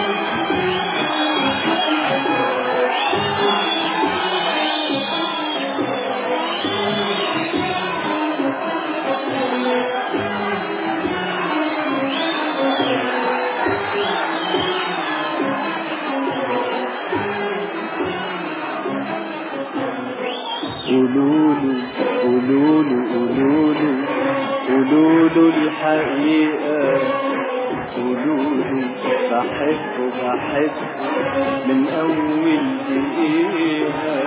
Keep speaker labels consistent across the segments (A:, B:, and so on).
A: قولوله الحقيقة، قولوله بحبه من أول دقيقة.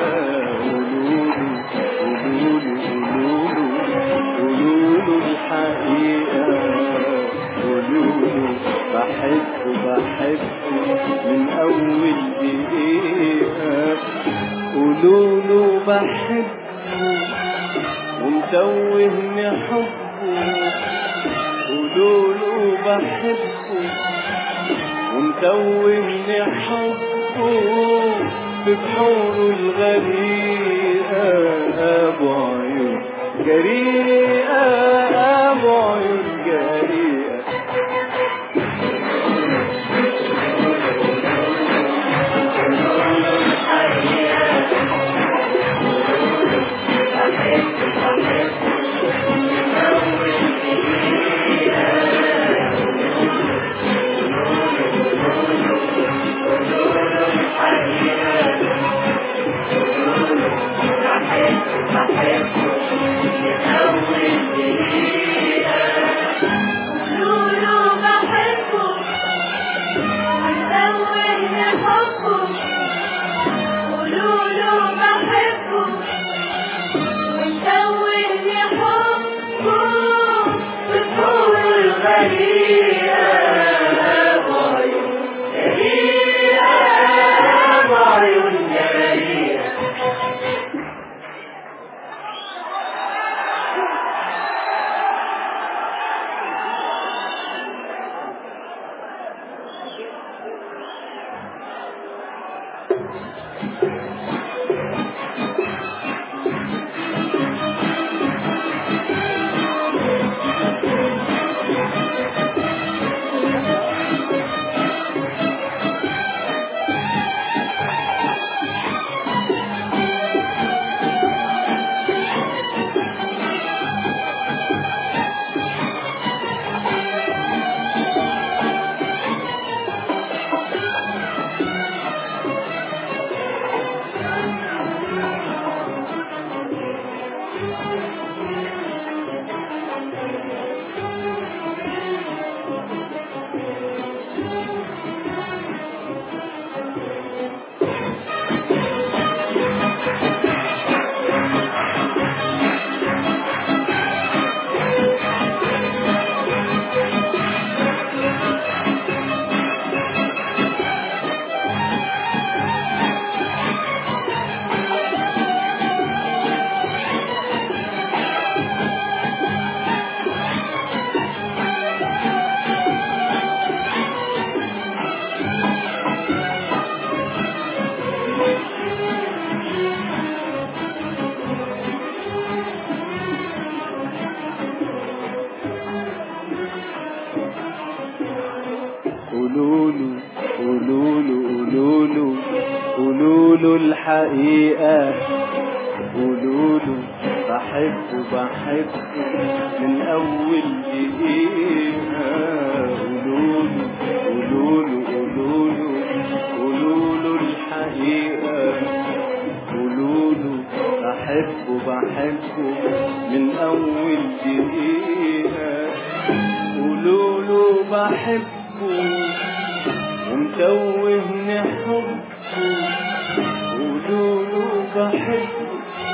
A: قولوله الحقيقة، قولوله بحبه من أول دقيقة. قولوله بحبه ومتوهني حبه، قولوله بحبه ومتوهني حبه ببحوره الغريقة. أبو عيون جريئة، أبو عيون جريئة. قولوله الحقيقة، قولوله بحبه من أول دقيقة. قولوله الحقيقة، قولوله بحبه من أول دقيقة. قولوله بحبه ومتوهني حبه، قولوله بحبه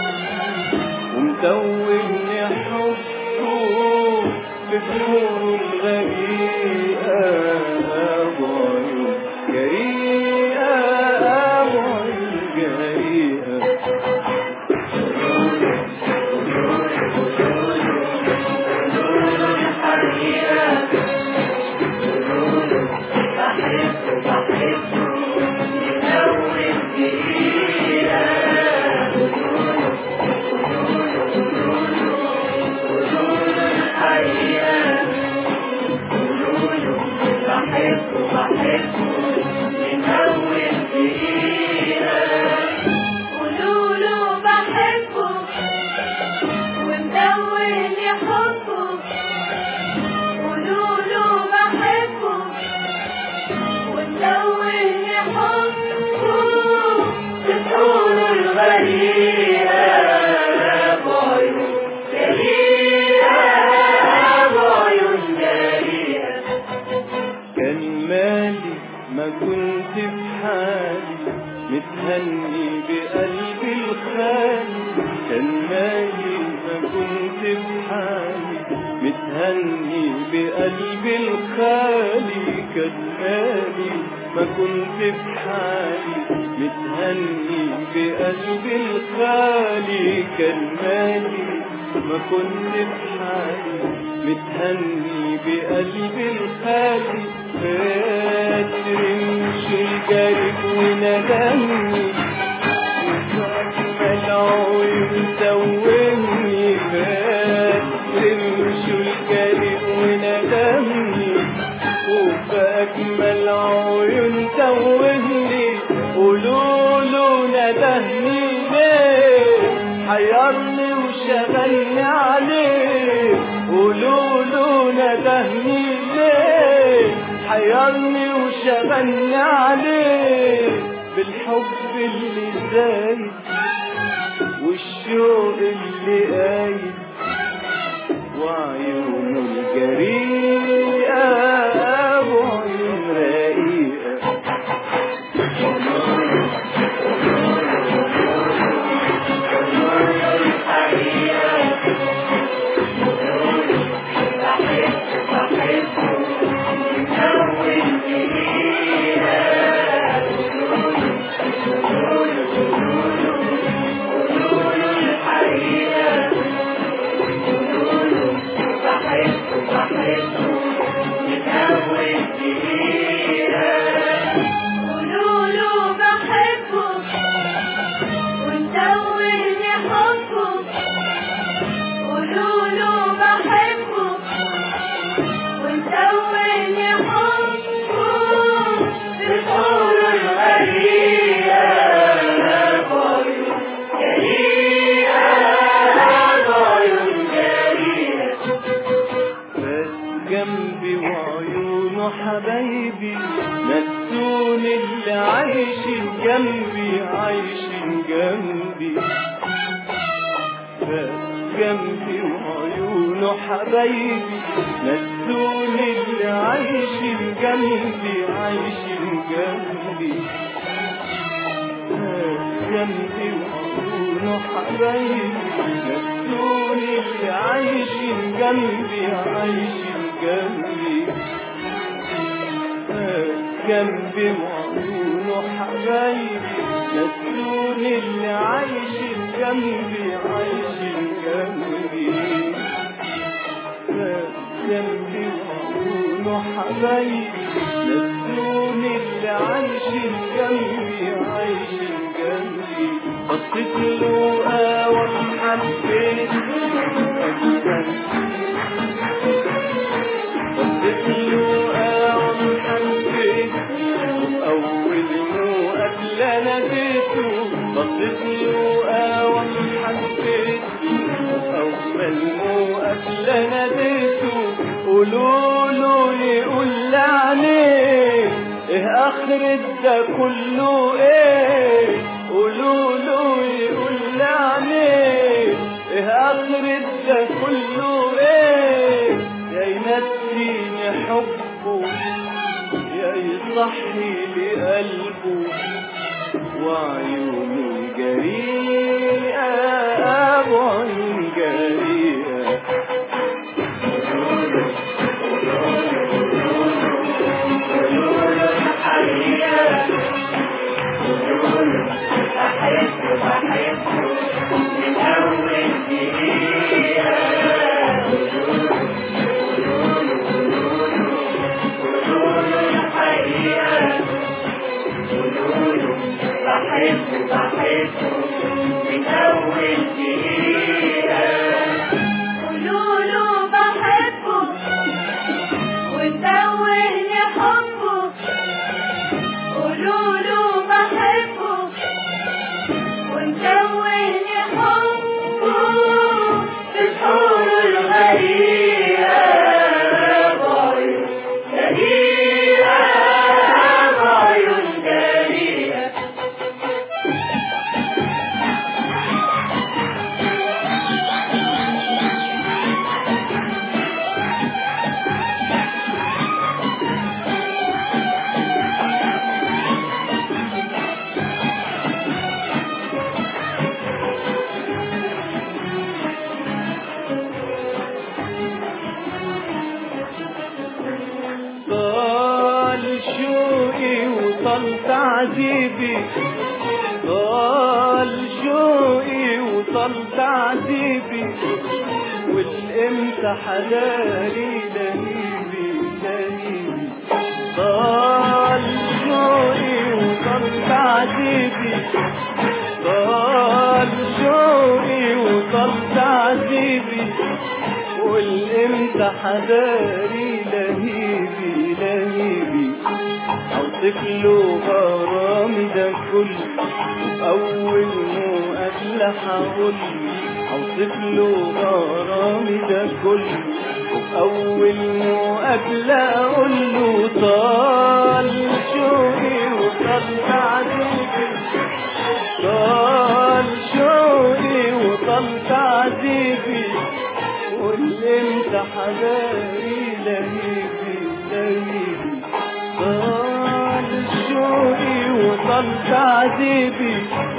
A: ومتوهني حبه ببحوره الغريقة. أبو عيون جريئة، أبو عيون جريئة.
B: بحبه
A: جريئة بعيون جريئة بعيون جريئة. كان مالي ما كنت في حالي متهني بقلبي الخالي. كان مالي ما كنت في حالي متهني بقلبي الخالي. كان مالي ما كنت في حالي متهني بقلبي الخالي. كان مالي ما كنت في حالي متهني بقلبي الخالي. فاتر مش الجريب وندمني وأجمل عيون توهني. فاتر مش الجريب وندمني وأجمل عيون توهني. قولوله ندهني ليه حيرني وشغلني عليه. قولوله ندهني ليه حيرني وشغلني عليه. بالحب اللي زايد والشوق اللي قايد وعيونه الجريئة بعيون رقيقة. جنبي وعيونه حبايبي نسوني اللي عايشين جنبي عايشين جنبي. جنبي وعيونه حبايبي نسوني اللي عايشين جنبي عايشين جنبي. جنبي وعيونه حبايبي نسوني اللي عايشين جنبي عايشين جنبي. جنبي وعيونه حبايبي نسوني اللي عايشين جنبي عايشين جنبي. جنبي وعيونه حبايبي نسوني اللي عايشين جنبي عايشين جنبي. بصيت له وحبيت بصيت له وحبيت وأول مقابلة ناديته. بصيت له وحبيت وأول مقابلة ناديته. قولوله يقول لعنيه إيه آخرة ده كله إيه. قولوله يقول لعنيه إيه آخرة ده كله إيه. يا ينسيني حبه يا يصحي لي قلبه وعيونه جريئة بعيون جريئة. وطال تعذيبي طال شوقي وطال تعذيبي والامتى حداري لهيبي لهيبي طال شوقي وطال تعذيبي طال شوقي وطال تعذيبي والامتى حداري لهيبي لهيبي اوصف له غرامي ده كله اول مقابلة هقول اوصف له غرامي ده كله اول مقابلة اقول له طال شوقي وطال تعذيبي طال شوقي وطال تعذيبي والامتى حداري لهيبي لهيبي طال شوقي وطال تعذيبي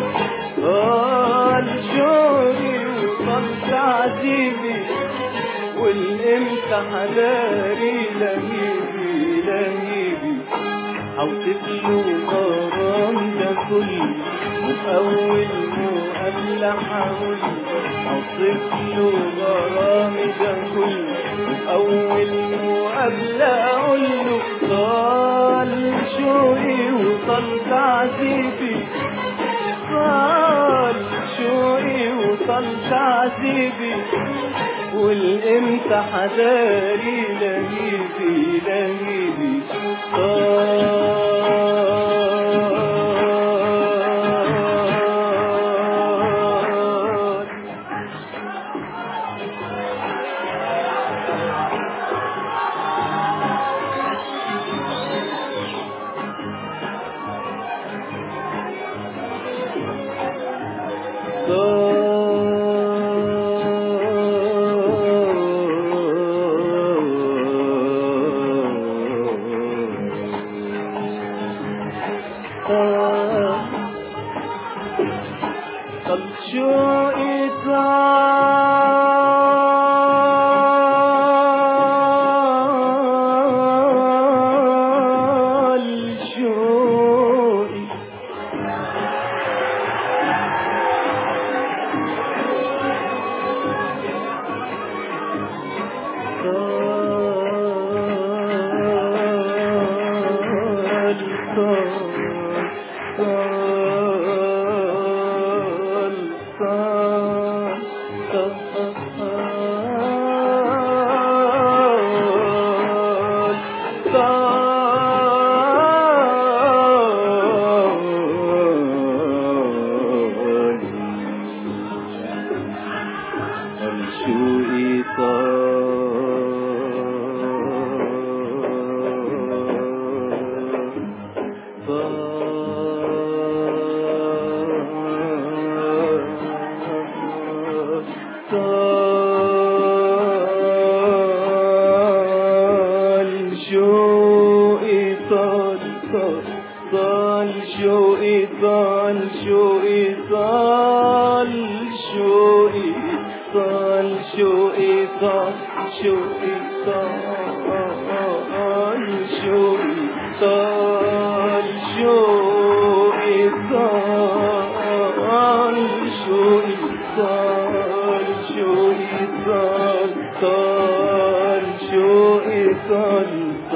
A: طال شوقي وطال تعذيبي والامتى حداري لهيبي لهيبي اوصف له غرام ده كله وأول مقابلة هقول اوصف له غرامي ده كله وأول مقابلة اقول له طال شوقي وطال تعذيبي طال شوقي وطال تعذيبي والامتى حداري لهيبي لهيبي طال شوقي طال شوقي طال شوقي طال شوقي طال شوقي طال شوقي طال شوقي طال شوقي طال شوقي طال شوقي طال شوقي طال شوقي طال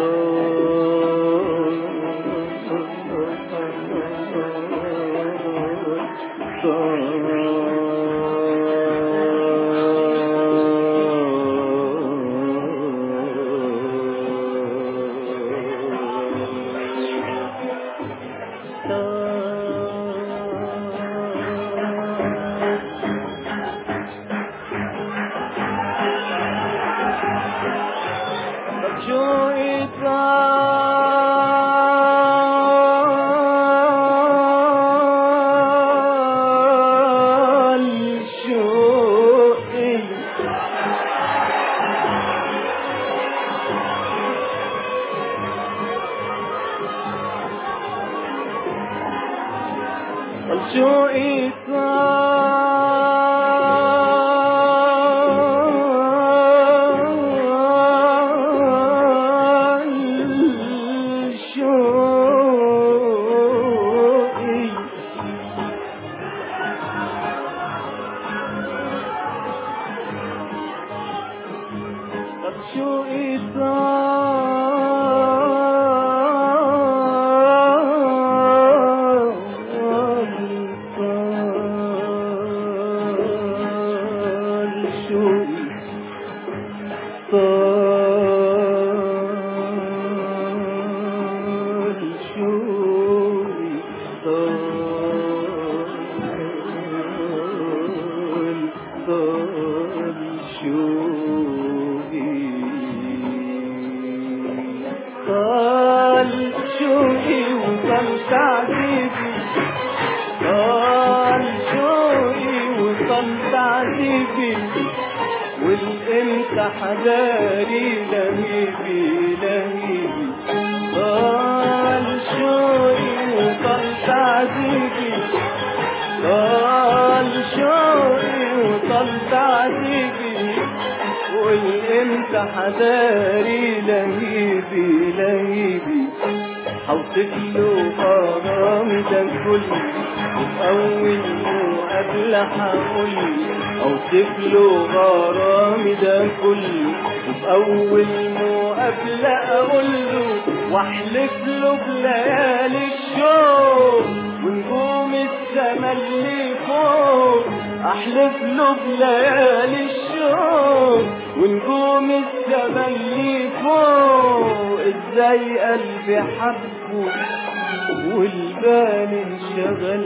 A: شوقي طال حذاري لهيبي لهيبي طال شوقي وطال تعذيبي طال شوقي وطال تعذيبي والامتى حذاري لهيبي لهيبي حوصف له غرامي ده كله وأول مقابلة هقول أوصف له غرامي ده كله وأول مقابلة أقول له وأحلف له بليالي الشوق ونجوم السما اللي فوق أحلف له بليالي الشوق ونجوم السما اللي فوق إزاي قلبي حبه والبال انشغل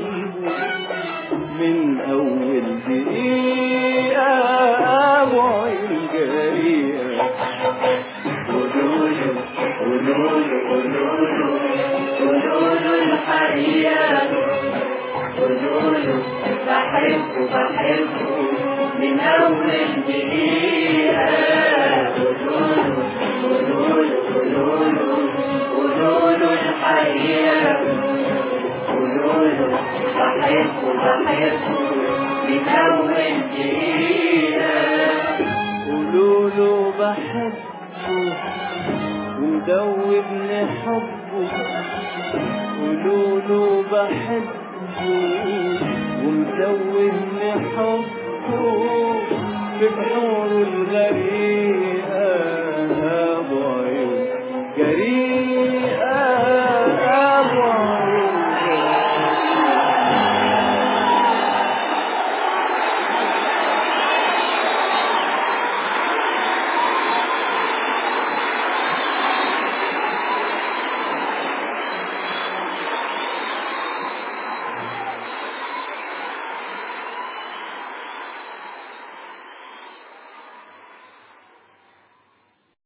A: من أول دقيقة وعين جريئة
B: قولوله قولوله قولوله قولوله الحقيقة قولوله بحبه بحبه من أول دقيقة قولوله قولوله قولوله قولوله الحقيقة قولوله بحبه بحبه من أول دقيقة
A: قولوله بحبه ومدوبني حبه قولوله بحبه ومدوبني حبه في بحوره الغريب